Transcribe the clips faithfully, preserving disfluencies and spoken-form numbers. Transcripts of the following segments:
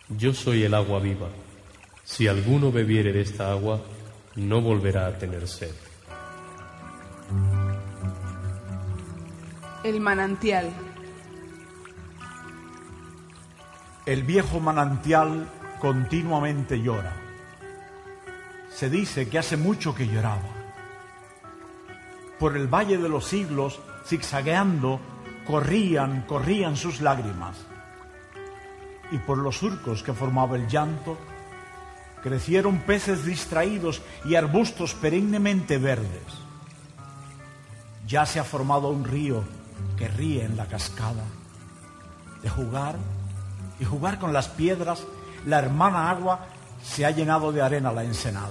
Yo soy el agua viva. Si alguno bebiere de esta agua, no volverá a tener sed. El manantial. El viejo manantial continuamente llora. Se dice que hace mucho que lloraba. Por el valle de los siglos, zigzagueando, corrían, corrían sus lágrimas. Y por los surcos que formaba el llanto, crecieron peces distraídos y arbustos perennemente verdes. Ya se ha formado un río que ríe en la cascada. De jugar y jugar con las piedras, la hermana agua se ha llenado de arena la ensenada.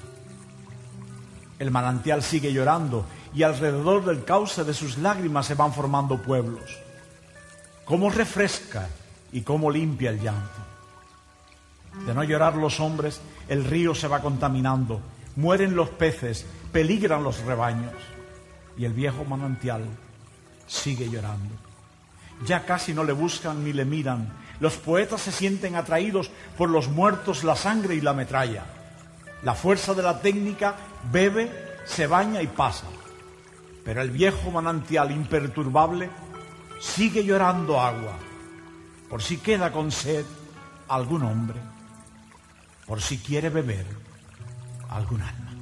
El manantial sigue llorando y alrededor del cauce de sus lágrimas se van formando pueblos. Cómo refresca y cómo limpia el llanto. De no llorar los hombres, el río se va contaminando, mueren los peces, peligran los rebaños. Y el viejo manantial sigue llorando. Ya casi no le buscan ni le miran. Los poetas se sienten atraídos por los muertos, la sangre y la metralla. La fuerza de la técnica bebe, se baña y pasa. Pero el viejo manantial imperturbable sigue llorando agua, por si queda con sed algún hombre, por si quiere beber algún alma.